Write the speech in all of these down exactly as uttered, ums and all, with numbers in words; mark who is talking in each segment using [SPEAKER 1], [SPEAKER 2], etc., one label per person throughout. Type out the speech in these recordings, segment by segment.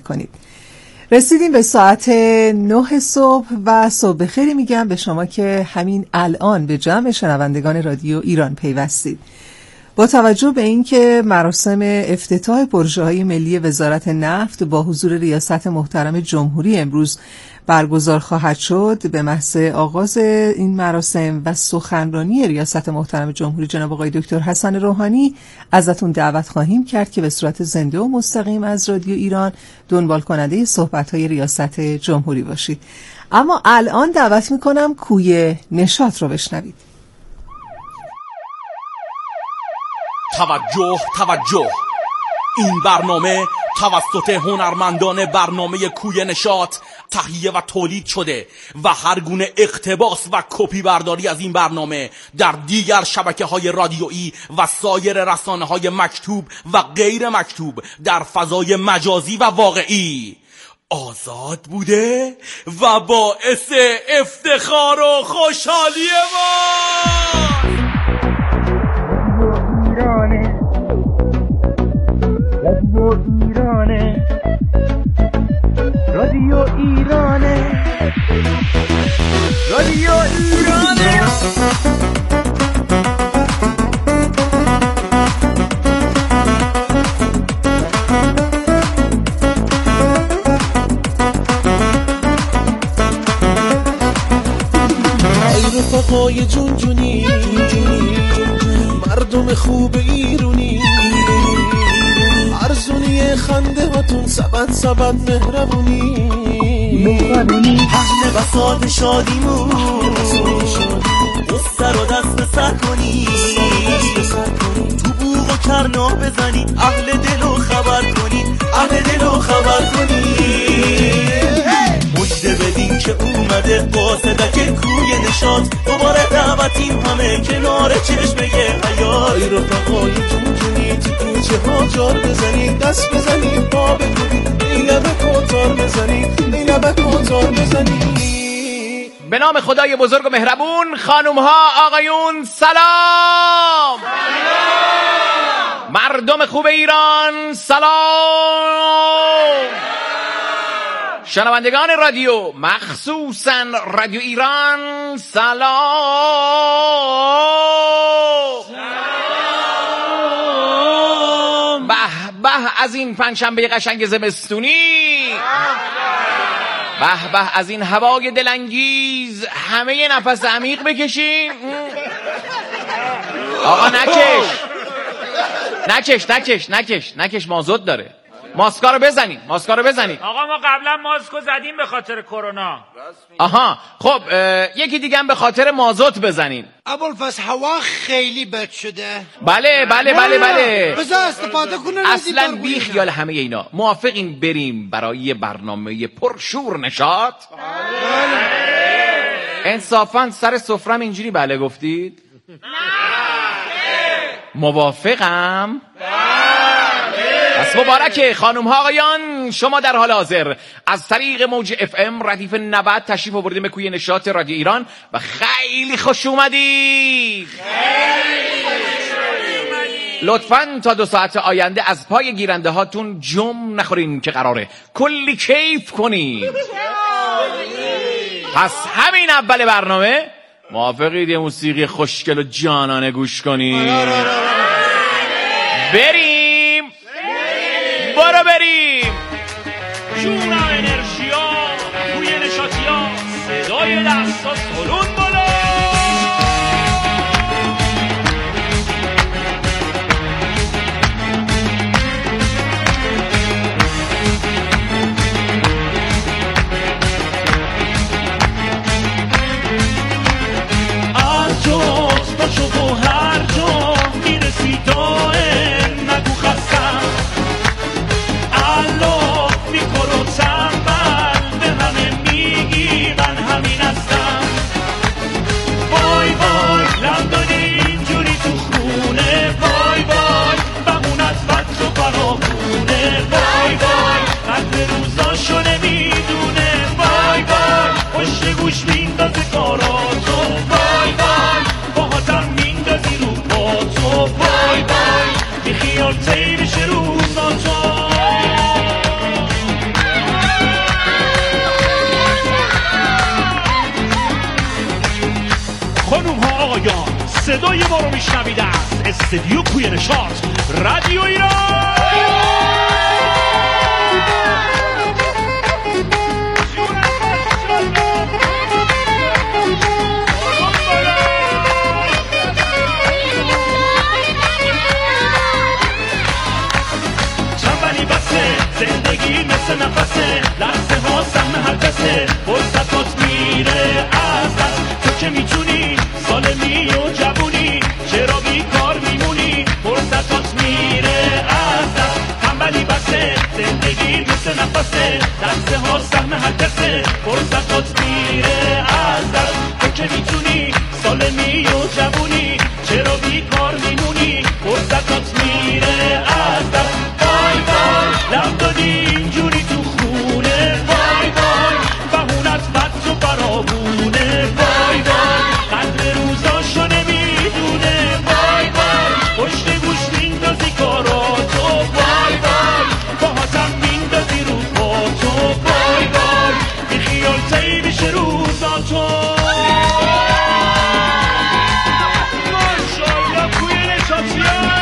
[SPEAKER 1] کنید. رسیدیم به ساعت نه صبح و صبح بخیری میگم به شما که همین الان به جمع شنوندگان رادیو ایران پیوستید. با توجه به اینکه مراسم افتتاح پروژه‌های ملی وزارت نفت با حضور ریاست محترم جمهوری امروز برگزار خواهد شد، به محض آغاز این مراسم و سخنرانی ریاست محترم جمهوری جناب آقای دکتر حسن روحانی ازتون دعوت خواهیم کرد که به صورت زنده و مستقیم از رادیو ایران دنبال کننده صحبت‌های ریاست جمهوری باشید. اما الان دعوت می‌کنم کوی نشاط رو بشنوید.
[SPEAKER 2] توجه توجه، این برنامه توسط هنرمندان برنامه کوی نشاط تهیه و تولید شده و هر گونه اقتباس و کپی برداری از این برنامه در دیگر شبکه‌های رادیویی و سایر رسانه‌های مکتوب و غیر مکتوب در فضای مجازی و واقعی آزاد بوده و باعث افتخار و خوشحالی ما.
[SPEAKER 3] رادیو ایرانه، رادیو ایرانه.
[SPEAKER 4] ای رفقای جون جونی، مردم خوب ایرونی، ارزونی خنده هاتون سبد سبد مهربونی، اهل بساط شادیمون دست رو دست به سر کنی، تو بوغ و کرنا بزنید، اهل دل و خبر کنید، اهل دل و خبر کنید. مجده بدین که اومده قاصدک کوی نشاط، دوباره دعوتیم همه کنار چشمه حیات. ای رفقای جون جونی، تو کوچه ها جار بزنید، دست بزنید پا بکنید، این لبه کوتار بزنید، این لبه کوتار بزنید.
[SPEAKER 5] به نام خدای بزرگ و مهربون، خانوم ها آقایون سلام. سلام مردم خوب ایران سلام. شنوندگان رادیو مخصوصا رادیو ایران سلام. سلام. به به از این پنجشنبه قشنگ زمستونی، به به از این هوای دلانگیز، همه یه نفس عمیق بکشیم. آقا نکش نکش نکش نکش نکش مازاد داره. ماسکا رو بزنید، ماسکا رو بزنید.
[SPEAKER 6] آقا ما قبلا ماسکو زدیم به خاطر کرونا.
[SPEAKER 5] آها خب یکی دیگه هم به خاطر مازوت بزنین.
[SPEAKER 7] ابوالفضل هوا خیلی بد شده.
[SPEAKER 5] بله بله بله بله
[SPEAKER 7] بذار استفاده کنه.
[SPEAKER 5] اصلا بی خیال همه اینا. موافقین بریم برای برنامه پرشور نشاط؟ بله. انصافا سر سفرم اینجوری بله گفتید؟ نه. موافقم؟ پس مبارکه خانم ها آقایان، شما در حال حاضر از طریق موج اف ام ردیف نود تشریف آوردید به کوی نشاط رادیو ایران و خیلی خوش اومدید. لطفاً تا دو ساعت آینده از پای گیرنده هاتون جم نخورین که قراره کلی کیف کنید. پس همین اول برنامه موافقید یه موسیقی خوشگل و جانانه گوش کنید؟ بریم برو بریم.
[SPEAKER 6] جورا انرژیا توی نشاطیا، صدای دستا سلون بالا.
[SPEAKER 3] از جات باشو و هر جا میرسی دائم نگو خستم، الله میکن و تنبل به همه میگی من همین هستم. وای وای لندانی اینجوری تو خونه، وای وای بمون از بد و فراخونه، وای وای قدر روزاشو نمیدونه، وای وای پشت گوش میندازه کاراتو، وای وای باهاتم میندازی رو پاتو، وای وای بیخیال تی بشه روزاتو.
[SPEAKER 6] صدای ما رو میشنوید از استودیو کوی نشاط رادیو ایران. چنبلی بسه زندگی مثل نفسه، لحظه ها سهم هر کسه، فرصتات میره از دست. تو که میتونی سالمی و جوونی، چرا بیکار میمونی؟ فرصتات میره از دست. تنبلی بسه زندگی مثل نفسه، لحظه ها سهم هر کسه، فرصتات میره از دست. تو که میتونی سالمی و جوونی، چرا بیکار میمونی؟ فرصتات میره از دست. وای وای لب دادی اینجوری تو خونه، وای وای بهونت بد تو برابونه، وای وای قدر روزاشو نمیدونه، وای وای پشت گوش میندازی کاراتو، وای وای باهاتم میندازی رو پاتو، وای وای بی خیال تی بشه روزاتو. ماشالله کوی نشاطیان.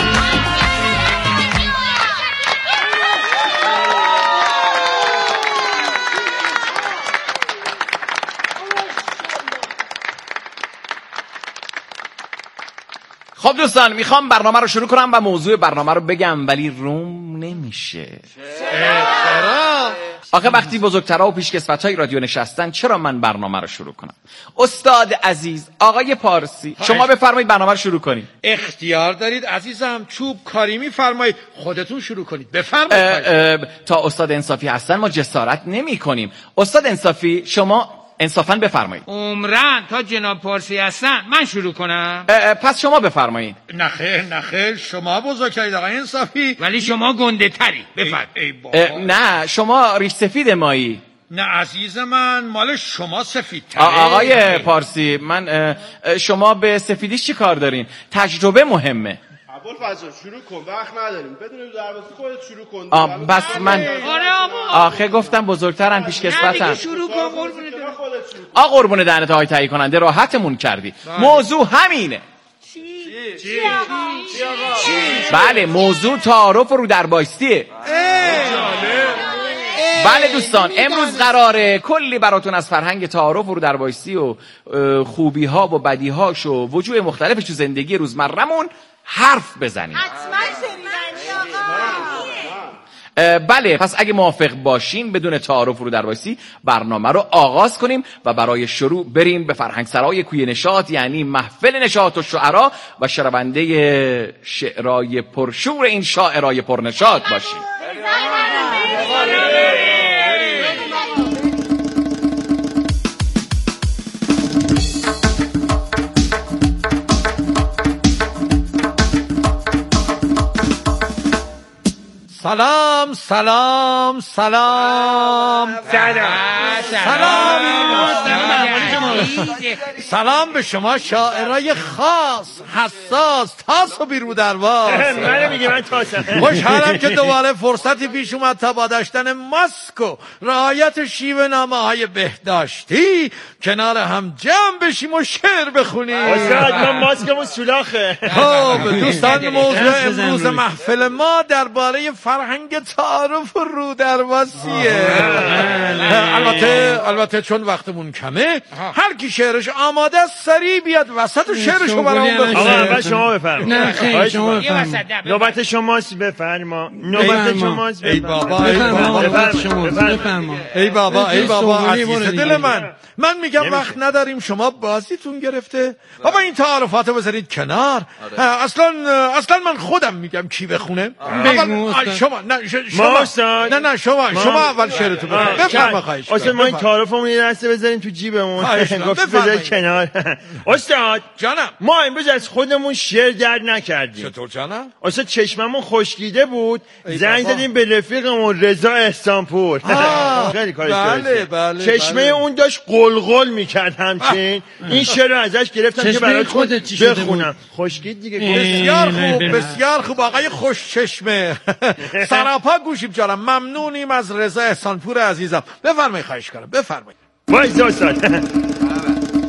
[SPEAKER 5] خب دوستان میخوام برنامه رو شروع کنم و موضوع برنامه رو بگم ولی روم نمیشه.
[SPEAKER 7] چرا؟
[SPEAKER 5] آخه وقتی بزرگترها و پیشکسوت‌های رادیو نشستن چرا من برنامه رو شروع کنم؟ استاد عزیز آقای پارسی شما بفرمایید برنامه رو شروع کنید.
[SPEAKER 7] اختیار دارید عزیزم، چوب کاری میفرمایید، خودتون شروع کنید بفرمایید.
[SPEAKER 5] تا استاد انصافی هستن ما جسارت نمی کنیم. استاد انصافی شما انصافاً بفرمایید.
[SPEAKER 8] عمرن تا جناب پارسی هستن من شروع کنم؟
[SPEAKER 5] پس شما بفرمایید.
[SPEAKER 7] نخیر نخیر شما بزرگترید آقای انصافی.
[SPEAKER 8] ولی شما گنده تری.
[SPEAKER 7] بفرمایید.
[SPEAKER 5] نه شما ریش سفید مایی.
[SPEAKER 7] نه عزیز من مال شما سفید تره.
[SPEAKER 5] آقای پارسی من شما به سفیدیش چی کار دارین؟ تجربه مهمه.
[SPEAKER 9] ابوالفضل شروع کن، وقت نداریم، بدون دروازه خودت شروع کن.
[SPEAKER 5] آه بس من آخه گفتم بزرگترن پیشکسوتن.
[SPEAKER 8] شروع کن قربونت.
[SPEAKER 5] آ قربون دهنت آقای تهیه کننده راحتمون کردی. موضوع همینه.
[SPEAKER 8] چی؟
[SPEAKER 9] چی؟
[SPEAKER 5] بله موضوع تعارف رو در بایستیه. بله دوستان امروز قراره کلی براتون از فرهنگ تعارف رو در بایستی و خوبی ها و بدی هاش و وجوه مختلفش تو زندگی روزمرمون حرف بزنیم. بله پس اگه موافق باشین بدون تعارف رو در بایستی برنامه رو آغاز کنیم و برای شروع بریم به فرهنگ سرای کوی نشاط، یعنی محفل نشاط و شعرا و شنونده شعرای پرشور این شاعرای پرنشاط باشیم.
[SPEAKER 7] سلام سلام سلام سلام سلام به شما شاعرای خاص حساس تاس و بیرو درواز.
[SPEAKER 6] من میگه من تاسم.
[SPEAKER 7] خوشحالم که دوباره فرصتی پیش اومد تا با داشتن ماسک و رعایت شیوه نامه های بهداشتی کنار هم جمع بشیم و شعر بخونیم.
[SPEAKER 6] استاد من ماسکمون سولاخه.
[SPEAKER 7] خب دوستان موضوع امروز محفل ما درباره فرهنگ تعارف رو دروازیه. البته البته چون وقتمون کمه هر کی شعرش آماده است سریع بیاد وسط و شعرشو برامون بخونه.
[SPEAKER 6] آقا اول شما بفرمایید.
[SPEAKER 8] نه خیر شما بفرمایید.
[SPEAKER 6] نوبت شماست بفرما. نوبت شماست.
[SPEAKER 7] ای بابا ای بابا ای بابا ای بابا عزیز دل من من میگم وقت نداریم شما بازیتون گرفته. بابا این تعارفاتو بذارید کنار. اصلا اصلا من خودم میگم کی بخونه. شما نه شما نه نه شما شما اول شعرتون بفرمایید. خواهش
[SPEAKER 6] اصلا ما این تعارفمون یه دسته بذاریم تو جیبمون. گفت بذارید کنار. استاد
[SPEAKER 7] جانم
[SPEAKER 6] ما امروز از خودمون شعر درد نکردیم.
[SPEAKER 7] چطور جانم؟
[SPEAKER 6] اصلا چشممون خشکیده بود زنگ زدیم به رفیقمون رضا احسانپور. خیلی کارش
[SPEAKER 7] بله بله
[SPEAKER 6] چشمه اون داشت قلقل میکرد همچین. این شعر رو ازش گرفتم که براتون بخونم. خشکید دیگه.
[SPEAKER 7] بسیار خوب بسیار خوب آقای خوش چشمه. سراپا گوشیم جانم ممنونیم از رضا احسانپور عزیزم. بفرمایید خواهش کنم بفرمایید.
[SPEAKER 6] وای استاد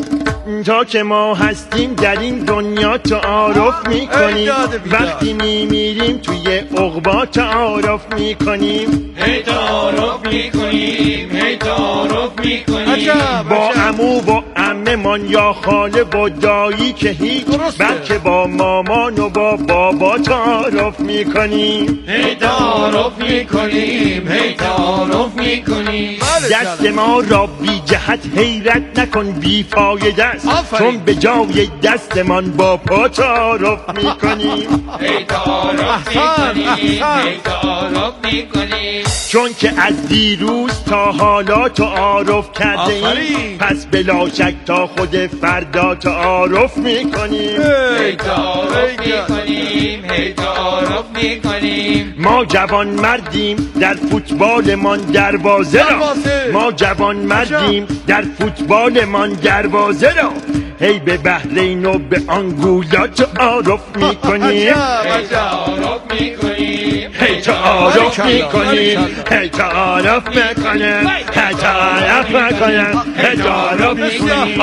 [SPEAKER 10] تا که ما هستیم در این دنیا تعارف میکنیم، وقتی میمیریم توی عقبا تعارف میکنیم،
[SPEAKER 8] هی تعارف میکنیم، هی تعارف میکنیم
[SPEAKER 10] با عمو و عمه‌مان یا خاله و دایی که هیچ، بلکه با مامان و با بابا تعارف میکنیم،
[SPEAKER 8] هی تعارف میکنیم، هی تعارف میکنیم.
[SPEAKER 10] دست ما را بی جهت حیرت نکن، بی فایده است، چون به جای دستمان با پا تعارف میکنیم،
[SPEAKER 8] هی تعارف میکنیم، هی تعارف میکنیم.
[SPEAKER 10] چون که از دیروز تا حالا تعارف کرده ایم، پس بلا شک تا خود فردا تعارف میکنیم،
[SPEAKER 8] هی تعارف میکنیم، هی تعارف میکنیم.
[SPEAKER 10] ما جوان مردیم در فوتبالمان دروازه را، ما جوان مردیم در فوتبالمان دروازه را، هی به بحرین و به آنگولا تعارف میکنیم،
[SPEAKER 8] هی تعارف میکنیم،
[SPEAKER 10] هی تعارف میکنیم، هی تعارف میکنیم، هی تعارف میکنیم، هی تعارف میکنیم.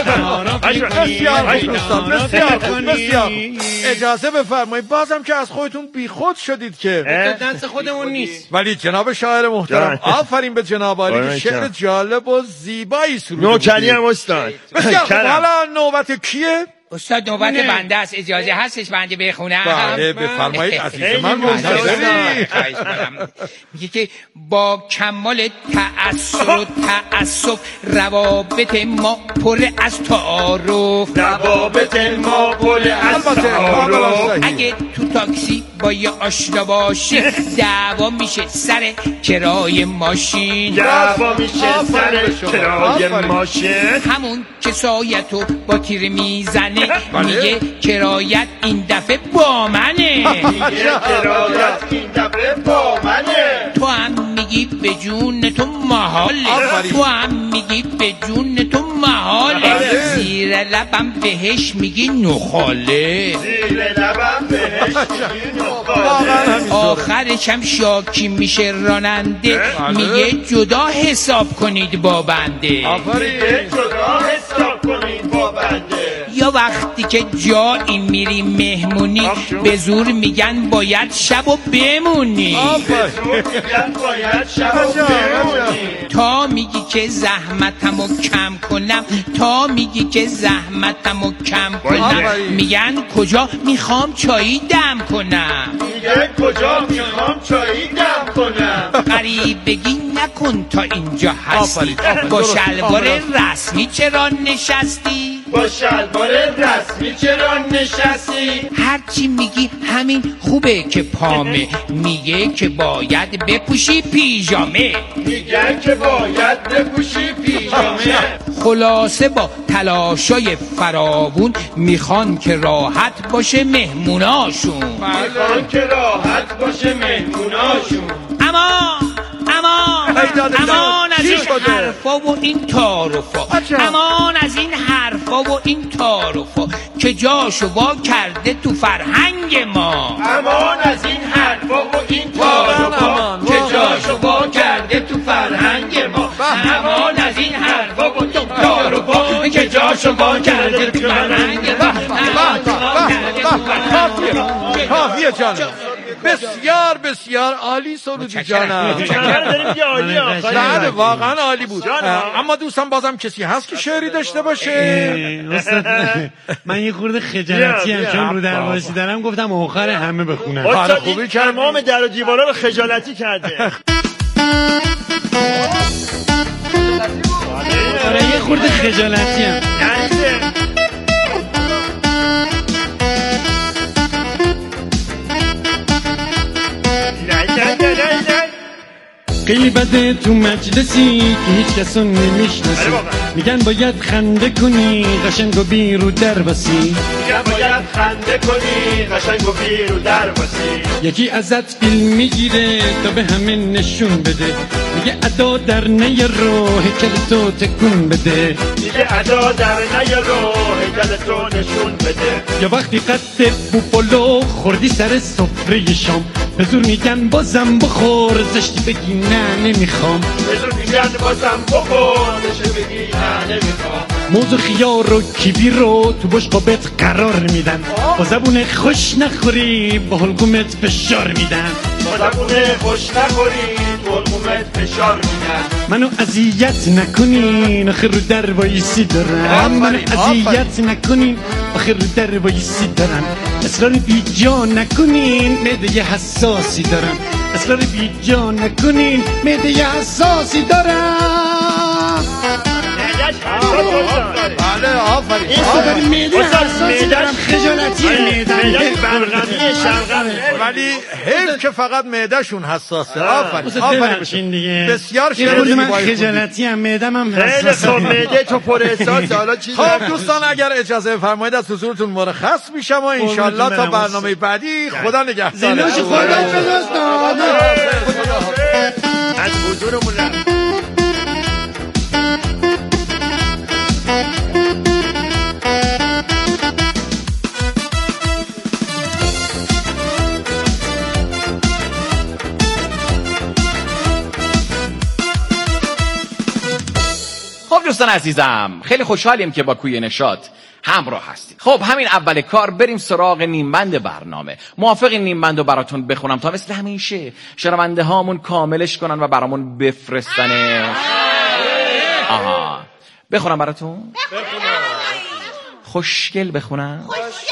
[SPEAKER 7] بسیار دوستان، بسیار بسیار اجازه بفرمایید، بازم که از خودتون بیخود شدید که
[SPEAKER 8] دست خودمون نیست.
[SPEAKER 7] ولی جناب شاعر محترم آفرین به جناب عالی که شعر جالب و زیبایی سروده.
[SPEAKER 10] نوکری هم استاد.
[SPEAKER 7] بسیار خوب، حالا نوبت کیه؟
[SPEAKER 8] استاد نوبت بنده است، اجازه هستش بنده بخونم؟
[SPEAKER 7] بله بفرمایید عزیز من، منتظرم.
[SPEAKER 8] میگه که با کمال تأثر و تأسف روابط ما پر از تعارف،
[SPEAKER 10] روابط ما پر از تعارف.
[SPEAKER 8] اگه تو تاکسی با یه آشنا باشی دعوا میشه سر کرای ماشین،
[SPEAKER 10] دعوا میشه سر کرای ماشین.
[SPEAKER 8] همون که سایتو با تیر میزنه میگه کرایت این دفعه با منه،
[SPEAKER 10] میگه کرایت این دفعه با منه.
[SPEAKER 8] تو هم میگی به جون تو محاله، تو هم میگی به جون تو محاله، زیر لبم بهش میگی نخاله،
[SPEAKER 10] زیر لبم بهش میگی نخاله.
[SPEAKER 8] آخرش هم شاکی میشه راننده، میگه جدا حساب کنید با بنده،
[SPEAKER 10] میگه جدا حساب کنید با بنده.
[SPEAKER 8] یا وقتی که جایی میری مهمونی به زور میگن باید شب و بمونی، تا میگی که زحمتمو کم کنم، تا میگی که زحمتمو کم کنم، میگن کجا میخوام چایی دم کنم،
[SPEAKER 10] میگن کجا میخوام چایی دم کنم.
[SPEAKER 8] غریبگی نکن تا اینجا هستی، با شلوار رسمی چرا نشستی،
[SPEAKER 10] با شلوار رسمی چرا نشستی.
[SPEAKER 8] هرچی میگی همین خوبه که پامه، میگه که باید بپوشی پیژامه،
[SPEAKER 10] میگن که باید بپوشی پیژامه.
[SPEAKER 8] خلاصه با تلاشای فراوون میخوان که راحت باشه مهموناشون،
[SPEAKER 10] میخوان که راحت باشه مهموناشون.
[SPEAKER 8] اما اما امان از این حرفا و این تعارفا، امان از این حرفا و این تعارفا که جاشو وا کرده تو فرهنگ ما،
[SPEAKER 10] امان از این حرفا و این تعارفا که جاشو وا کرده تو فرهنگ ما، امان از این حرفا و این تعارفا که جاشو وا کرده تو فرهنگ ما.
[SPEAKER 7] کافیه جان، بسیار بسیار عالی سرودی جانم. بله واقعا عالی بود. اما دوستان بازم کسی هست که شعری داشته باشه؟
[SPEAKER 11] من یه خورده خجالتی هم چون رو درواسی دارم گفتم آخر همه بخونم.
[SPEAKER 10] آره خوبی که تمام در و دیوارا رو خجالتی کرده.
[SPEAKER 11] آره یه خورده خجالتی هم. خیلی بده تو مجلسی که هیچ کسو نمیشناسی، میگن باید خنده کنی قشنگ و بی رو در بسی،
[SPEAKER 10] میگن باید خنده کنی قشنگ و بی رو در بسی.
[SPEAKER 11] یکی ازت فیلم میگیره تا به همه نشون بده، میگه ادا در نیارو هیکل تو تکون بده،
[SPEAKER 10] میگه ادا در نیارو هیکل تو نشون بده.
[SPEAKER 11] یا وقتی قد بوفالو خوردی سر سفره شام، به زور میگن بازم بخور زشتی بگی نه نمیخوام،
[SPEAKER 10] به زور میگن بازم بخور زشتی بگی نه نمیخوام.
[SPEAKER 11] موز و خیار و کیوی رو تو بشقابت قرار میدن. با زبون خوش نخوری با حلقومت فشار میدن.
[SPEAKER 10] با زبون خوش نخوری تو حلقومت فشار میدن.
[SPEAKER 11] منو اذیت نکنین آخه رو در وایسی دارم. منو اذیت نکنین آخه رو در وایسی دارم. اصرار بی جا نکنین معده حساسی دارم. اصرار بی جا نکنین معده حساسی دارم.
[SPEAKER 7] بله آفرین.
[SPEAKER 11] این میده حساسی دارم. خجالتی میدم
[SPEAKER 7] ولی حیف که فقط معدهشون حساسه. آفرین آفرین
[SPEAKER 11] دیگه.
[SPEAKER 7] بسیار
[SPEAKER 11] شیرینی. من خجالتی هم معدم هم
[SPEAKER 10] خیلی خوب معده تو پر احساس. حالا چی؟
[SPEAKER 7] خب دوستان اگر اجازه فرمایید از حضورتون مرخص میشم و انشالله تا برنامه بعدی خدا نگهدار.
[SPEAKER 11] زندوش خدا بزرگ
[SPEAKER 10] از حضورمون رفت.
[SPEAKER 5] خب دوستان عزیزم خیلی خوشحالیم که با کوی نشاط همراه هستید. خب همین اول کار بریم سراغ نیمبند برنامه. موافق نیمبند رو براتون بخونم تا مثل همیشه شنونده هامون کاملش کنن و برامون بفرستنش. آها بخونم براتون؟ خوشگل بخونم؟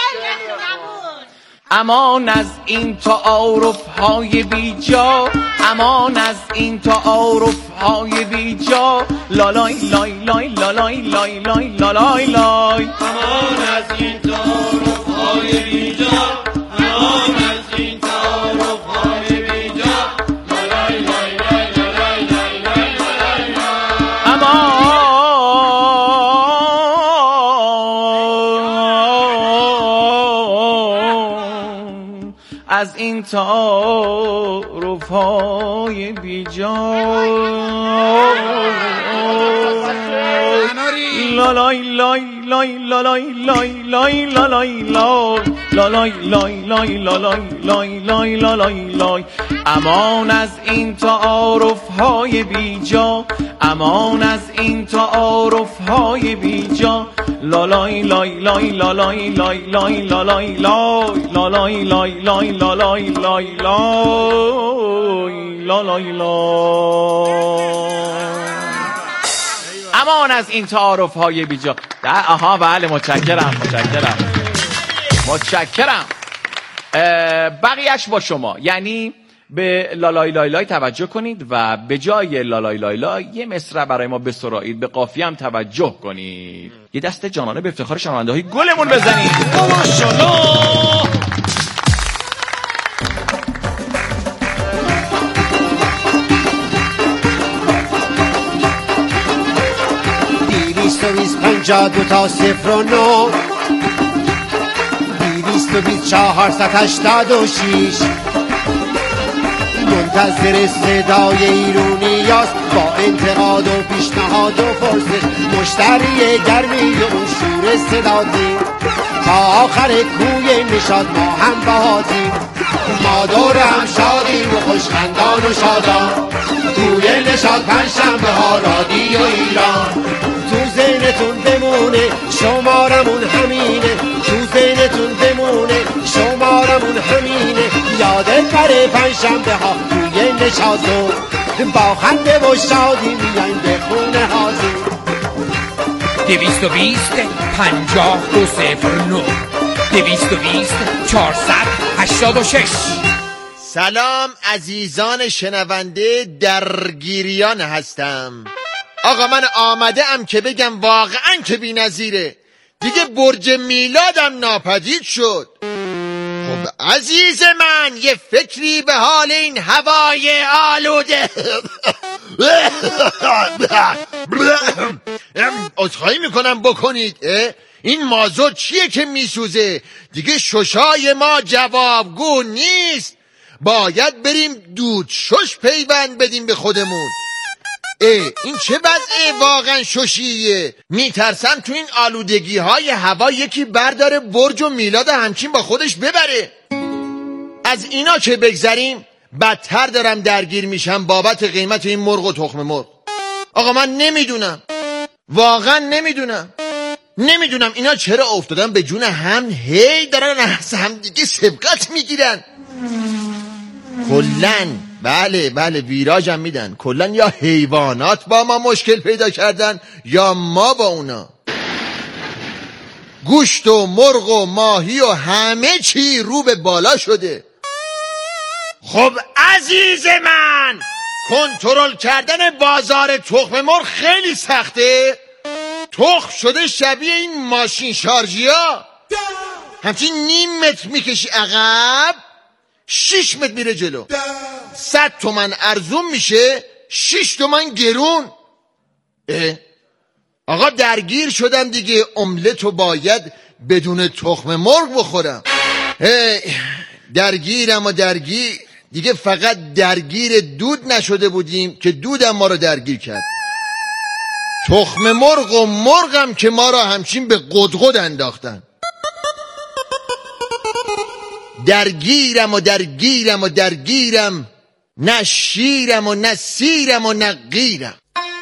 [SPEAKER 5] امان از این تعارف های بی جا، امان از این تعارف های بی جا، لالای لای لای لالای لای لای لالای لای.
[SPEAKER 3] امان از این تعارف های بی جا، امان از این تعارف های بی جا، لالای لای لای لالای لای لای لالای لای.
[SPEAKER 5] امان از این تعارف های بی جا، لالای لای لای لالای لای لای لالای لای لالای لای لای لالای لای لای لالای لای. امان از این تعارف های بی جا، امان از این تعارف های بی جا، لالای لای لای لالای لای لای لالای لای لالای لای لای لالای لای لای لالای لای. امان از این تعارف های بی جا. آها بله متشکرم متشکرم متشکرم. بقیهش با شما، یعنی به لالای لای لای توجه کنید و به جای لالای لای لای یه مصرع برای ما بسرایید، به قافیه هم توجه کنید. یه دست جانانه به افتخار شنونده های گلمون بزنید. ماشاءالله.
[SPEAKER 12] دویست و بیست پنجاه دو تا صفر و نو، دویست و بیست چهارصد هشتاد و شیش. منتظر صدای ایرونیاست با انتقاد و پیشنهاد و پرسش، مشتری گرمی و شور صداتی. تا آخر کوی نشاط ما هم باهاتیم، ما دور هم شادیم و خوشخندان و شادان. کوی نشاط پنجشنبه ها رادیو ایران. تو ذهنتون بمونه شمارمون همینه، تو ذهنتون بمونه شمارمون همینه. یادت بره پنجشنبه ها توی نشاطو، با خنده و شادی میایم به خونه هازی.
[SPEAKER 8] دویست و بیست پنجاه دو صفر نو، دویست و بیست چهارصد هشتاد و شش.
[SPEAKER 13] سلام عزیزان شنونده درگیریان هستم. آقا من آمده ام که بگم واقعا که بی نظیره دیگه، برج میلادم ناپدید شد. خب عزیز من یه فکری به حال این هوای آلوده. عذرخواهی میکنم بکنید. این مازوت چیه که میسوزه؟ دیگه ششای ما جوابگو نیست، باید بریم دود شش پیوند بدیم به خودمون. اه این چه وضعه واقعا ششیه؟ میترسم تو این آلودگی های هوا یکی برداره برج و میلاد همچین با خودش ببره. از اینا که بگذریم، بدتر دارم درگیر میشم بابت قیمت این مرغ و تخم مرغ. آقا من نمیدونم، واقعا نمیدونم. نمیدونم اینا چرا افتادن به جون هم، هی دارن از هم دیگه سبقت میگیرن. کلن بله بله ویراجم میدن. کلن یا حیوانات با ما مشکل پیدا کردن یا ما با اونا. گوشت و مرغ و ماهی و همه چی رو به بالا شده. خب عزیز من، کنترل کردن بازار تخم مرغ خیلی سخته. تخم شده شبیه این ماشین شارژی ها، همچین نیم متر میکشی عقب، شیش متر میره جلو. صد تومن ارزون میشه، شیش تومن گرون. اه؟ آقا درگیر شدم دیگه. املتو باید بدون تخم مرغ بخورم. درگیرم و درگیر دیگه. فقط درگیر دود نشده بودیم که دودم ما رو درگیر کرد. تخم مرغ و مرغم که ما را همچین به قدقد انداختن. درگیرم و درگیرم و درگیرم، نه شیرم و نه سیرم و نه غیرم.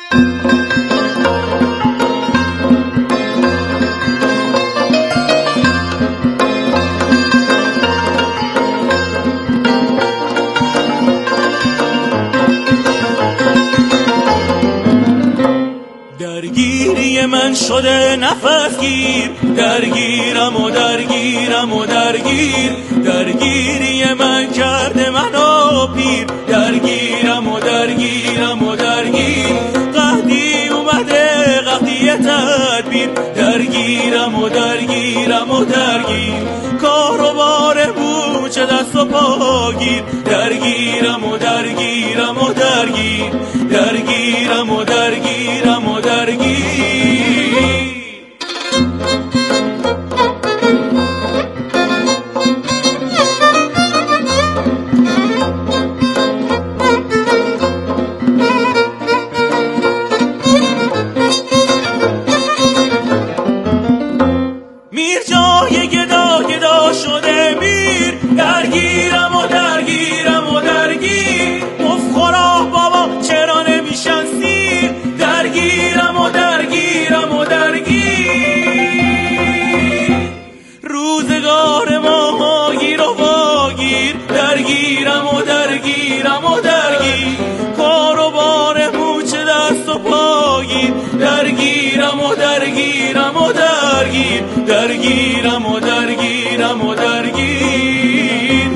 [SPEAKER 6] درگیری من شده نفس گیر، درگیرم و درگیرم و درگیر. درگیری من کرده منو پیر، درگیرم و درگیرم و درگیر. قحطی اومده قحطی تدبیر، درگیرم و درگیرم و درگیر. کار و بار بوچه دست و پاگیر، درگیرم و درگیرم و درگیر. درگیرم و درگیرم و درگیر. میر جای گدا گدا شده میر، درگیرم و درگیرم و درگیر. مفخورا بابا چرا نمیشن سیر، درگیرم و درگیرم و درگیر. روزگار ما گیر و واگیر، درگیرم و درگیرم و درگیر. کار و بار موچه دست و پاگیر، درگیرم و درگیرم و درگیر. درگیرم و درگیرم و درگیر.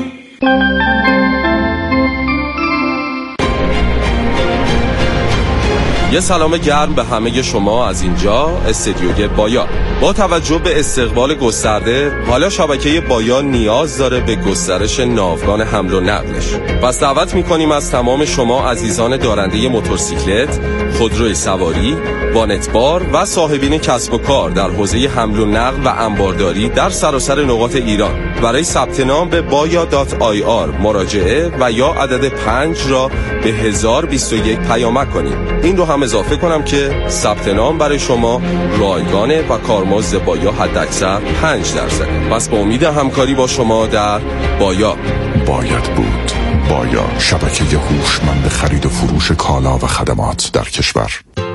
[SPEAKER 14] یه سلام گرم به همه شما از اینجا استدیوی بایا. با توجه به استقبال گسترده، حالا شبکه بایا نیاز داره به گسترش ناوگان حمل و نقلش. پس دعوت میکنیم از تمام شما عزیزان دارنده موتورسیکلت، خودروی سواری، وانتبار و صاحبین کسب و کار در حوزه حمل و نقل و انبارداری در سراسر نقاط ایران برای ثبت نام به بایا دات آی آر مراجعه و یا عدد پنج را به هزار و بیست و یک پیامک کنید. این رو هم اضافه کنم که ثبت نام برای شما رایگانه و کارمزد بایا حداکثر پنج درصد. پس با امید همکاری با شما در بایا.
[SPEAKER 15] باید بود بایا، شبکه هوشمند خرید و فروش کالا و خدمات در کشور.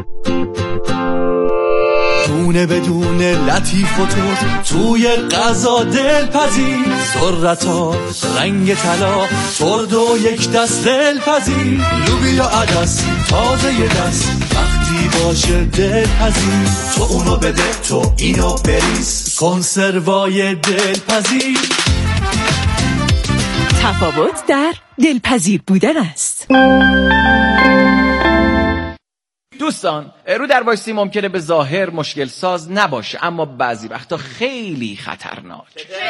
[SPEAKER 4] دونه بدون لطیف و ترد توی غذا دلپذیر، ذرتا رنگ طلا ترد و یک دست دلپذیر. لوبیا عدس تازه ی دست وقتی باشه دلپذیر. تو اونو بده تو اینو بریز، کنسروای دلپذیر.
[SPEAKER 1] تفاوت در دلپذیر بودن است.
[SPEAKER 5] دوستان، رو در وایسی ممکنه به ظاهر مشکل ساز نباشه، اما بعضی وقتا خیلی خطرناک.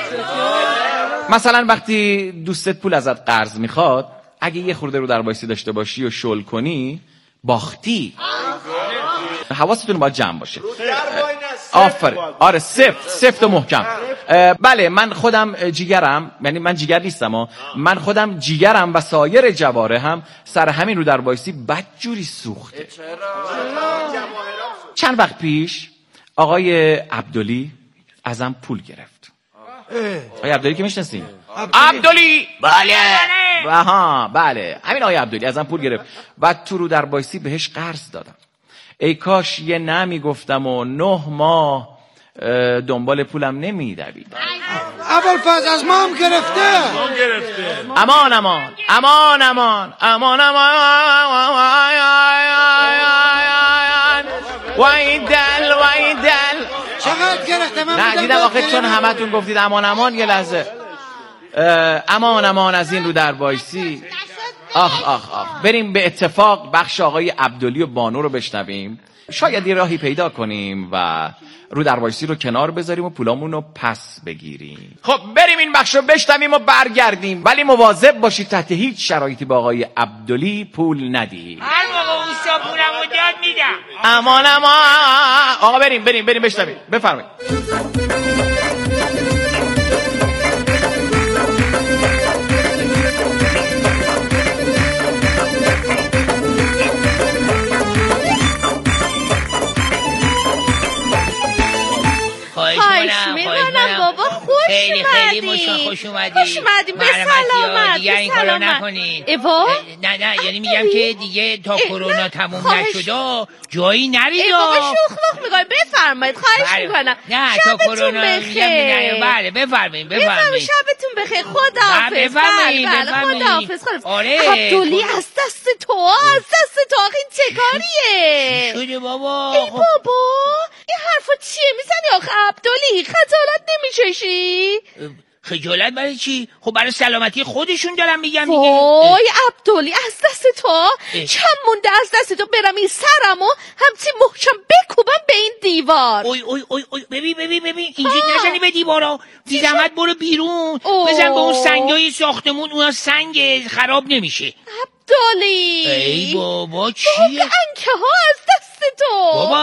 [SPEAKER 5] مثلا وقتی دوستت پول ازت قرض میخواد، اگه یه خورده رو در وایسی داشته باشی و شل کنی، باختی. حواستون باید جمع باشه. آفر آره سفت سفت و محکم. بله من خودم جیگرم، یعنی من جیگر نیستم ها، من خودم جیگرم و سایر جواره هم سر همین رو در وایسی بدجوری سوخته. چند وقت پیش آقای عبدلی ازم پول گرفت. آقای عبدلی که میشناسین؟ عبدلی بله ها بله همین آقای عبدلی ازم پول گرفت و تو رو در وایسی بهش قرض دادم. ای کاش یه نمی گفتم و نه ماه دنبال پولم نمیدوید.
[SPEAKER 7] ابوالفضل از ما هم گرفته.
[SPEAKER 5] امان امان امان امان امان امان وای دل وای دل.
[SPEAKER 7] چقدر گرفته؟ من
[SPEAKER 5] نه دیدم آخه چون همتون گفتید امان امان یه لحظه امان امان از این رو در بایسی. آخ آخ آخ بریم به اتفاق بخش آقای عبدلی و بانو رو بشنویم، شاید یه راهی پیدا کنیم و رو در وایسی رو کنار بذاریم و پولامون رو پس بگیریم. خب بریم این بخش رو بشنویم و برگردیم، ولی مواظب باشید تحت هیچ شرایطی با آقای عبدلی پول ندید.
[SPEAKER 8] هر موقع اوستا پولمو داد میدم.
[SPEAKER 5] امان امان. آقا بریم بریم بریم بشنویم. بفرمایید.
[SPEAKER 8] خواهش میکنم بابا، خوش
[SPEAKER 16] خیلی خیلی مشکل خوش اومدی.
[SPEAKER 8] خوش اومدی به سلامت.
[SPEAKER 16] دیگه این کارو نکنین.
[SPEAKER 8] ایوا
[SPEAKER 16] نه نه یعنی میگم که دیگه تا کرونا تموم نشده جایی نرید.
[SPEAKER 8] ای بابا شوخ مخ میگم، بفرمایید خواهش میکنم.
[SPEAKER 16] نه تا کرونا میگم. بله بفرمایید بفرمایید.
[SPEAKER 8] شبتون بخیر. خداحافظ.
[SPEAKER 16] بفرمایید
[SPEAKER 8] خداحافظ.
[SPEAKER 16] آره
[SPEAKER 8] عبدلی از دست تو، از دست تو آخه این چه کاریه؟
[SPEAKER 16] شده بابا؟
[SPEAKER 8] ای بابا این حرفا چیه میزنی آخه عبدلی؟ خجالت نمیچشی؟
[SPEAKER 16] خجالت برای چی؟ خب برای سلامتی خودشون دارم میگم دیگه.
[SPEAKER 8] وای عبدلی از دست تو چند مونده از دست تو برم این سرمو همچین محکم بکوبم به این دیوار.
[SPEAKER 16] اوی اوی اوی اوی ببین ببین ببین اینجا نزنی به دیوارا، بی زحمت برو بیرون بزن به اون سنگای ساختمون، اونا سنگ خراب نمیشه.
[SPEAKER 8] عبدلی
[SPEAKER 16] ای بابا چیه؟
[SPEAKER 8] انکه ها از دست تو
[SPEAKER 16] بابا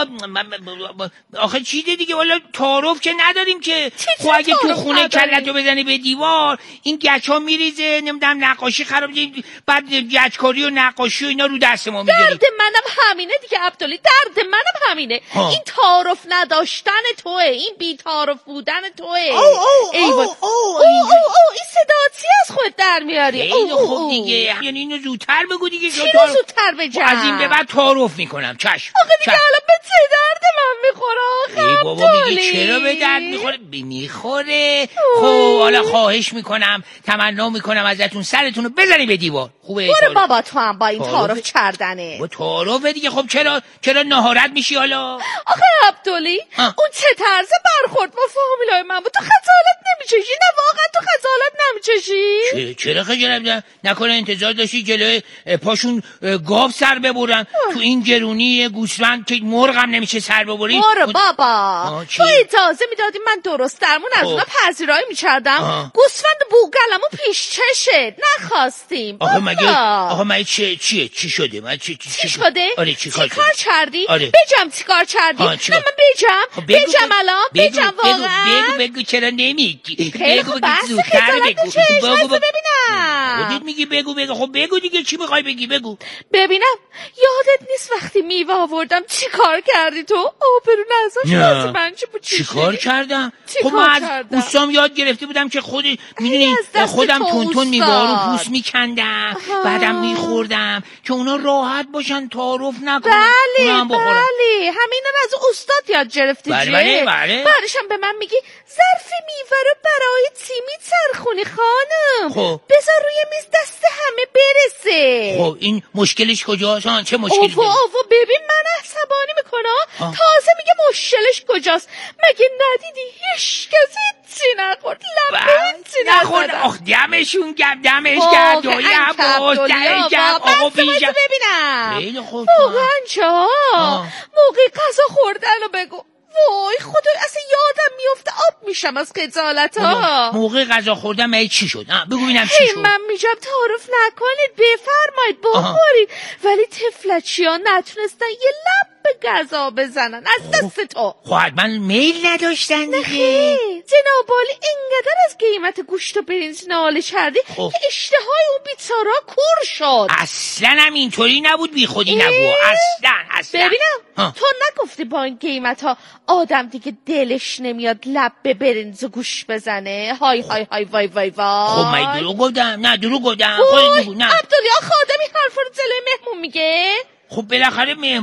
[SPEAKER 16] آخه چیه دیگه؟ والا تعارف که نداریم که. خب اگه تو خونه کلتو بزنی به دیوار این گچ ها میریزه، نمیدونم نقاشی خراب، بعد گچکاری و نقاشی و اینا رو دست ما میگیری.
[SPEAKER 8] درد منم همینه دیگه عبدلی، درد منم همینه. ها. این تعارف نداشتن توه، این بی تعارف بودن توه.
[SPEAKER 16] او او
[SPEAKER 8] ای او او این صدا چی از خود در میاری؟
[SPEAKER 16] خیلی خوب دیگه، یعنی اینو زودتر بگو دیگه.
[SPEAKER 8] چی رو زودتر بگم؟
[SPEAKER 16] از این به بعد تعارف میکنم. چشم.
[SPEAKER 8] آخه دیگه الان به چه درد من میخوره آخه
[SPEAKER 16] ای بابا میگی چرا به درد میخوره؟ میخوره. خب حالا خواهش میکنم، تمنا میکنم ازتون سرتون رو بزنی به دیوار. خوبه؟
[SPEAKER 8] برو بابا تو هم با این تعارف کردنه.
[SPEAKER 16] با تعارف دیگه. خب چرا چرا ناهارت میشی حالا؟
[SPEAKER 8] آخه عبدلی اون چه طرز برخورد با فامیلای من بود؟ تو خجالت نمیچشی؟ نه واقعا تو خجالت نمیچشی؟
[SPEAKER 16] چرا خجالت نکنه؟ انتظار داشتی جلوی پاشون گاو سر ببرن؟ تو این گرونی گوسفند که مرغم نمیشه سر ببری؟
[SPEAKER 8] برو بابا تو اجازه میدادی من درست درمون از اونا پذیرایی میکردم. گوسفند بوگلمو پیش چشه نخواستیم.
[SPEAKER 16] آخه مگه آخه مگه چه چیه چی شده؟ من چی چی,
[SPEAKER 8] چی شده؟
[SPEAKER 16] آره چی کار
[SPEAKER 8] کردی؟
[SPEAKER 16] آره.
[SPEAKER 8] بجم چی کار کردی؟ نه من بجم بجم الان بجم واقعا.
[SPEAKER 16] بگو بگو چرا نمیگی؟
[SPEAKER 8] بگو بگو زودتر بگو. بگو ببینم.
[SPEAKER 16] خودت میگی بگو بگو. خب بگو دیگه چی میخوای بگی؟ بگو.
[SPEAKER 8] ببینم یادت نیست وقتی میوه آوردم چی کار کردی تو؟ آبرو نذاشت من چی بود؟
[SPEAKER 16] چی کار کردم؟ خب من از اوستام یاد گرفته بودم که خود میدونی خودم تون تون میوه رو پوست میکندم بعدم میخوردم که اونا راحت باشن تعارف نکنن.
[SPEAKER 8] بله بله همینا رو از استاد یاد گرفتی.
[SPEAKER 16] بله بله بله.
[SPEAKER 8] بعدشم به من میگی ظرف میوه رو برای چی میچرخونی خانم؟
[SPEAKER 16] خب
[SPEAKER 8] بذار روی میز دست همه برسه.
[SPEAKER 16] خب این مشکلش کجاست؟ چه مشکلی؟
[SPEAKER 8] اوه اوه ببین من عصبانی میکنم. تازه میگه مشکلش کجاست؟ مگه ندیدی هیچ کسی چی نخورد؟ لبه چی
[SPEAKER 16] نخورد؟ آخ دمشون گرد دمش گرد دایی عباس دمش گرد آقا بیشم
[SPEAKER 8] ببینم.
[SPEAKER 16] خیلی خوب
[SPEAKER 8] واقعا چا موقع غذا خوردن رو بگو. وای خدا اصلا یادم میفته آب میشم از خجالت ها.
[SPEAKER 16] موقع غذا خوردن من چی شد؟ بگو ببینم چی شد.
[SPEAKER 8] من میگم تعارف نکنید بفرمایید بخورید، ولی طفلچیا نتونستن یه لب به غذا بزنن از دست تو.
[SPEAKER 16] خب حتما میل نداشتن دیگه.
[SPEAKER 8] جناب عالی اینقدر از قیمت گوشت و برنج ناله کردی که اشتهای اون بیچارا کور شد.
[SPEAKER 16] اصلا هم اینطوری نبود، بی خودی نبود اصلا اصلا.
[SPEAKER 8] ببینم ها. تو نگفتی با این قیمت ها آدم دیگه دلش نمیاد لب به برنج و گوش بزنه؟ های های های وای وای وای.
[SPEAKER 16] خب من دروغ گفتم؟ نه دروغ گفتم.
[SPEAKER 8] خودت بگو. نه عبدلی آخه آدمی حرفا رو جلوی مهمون میگه؟
[SPEAKER 16] خب بالاخره مهمون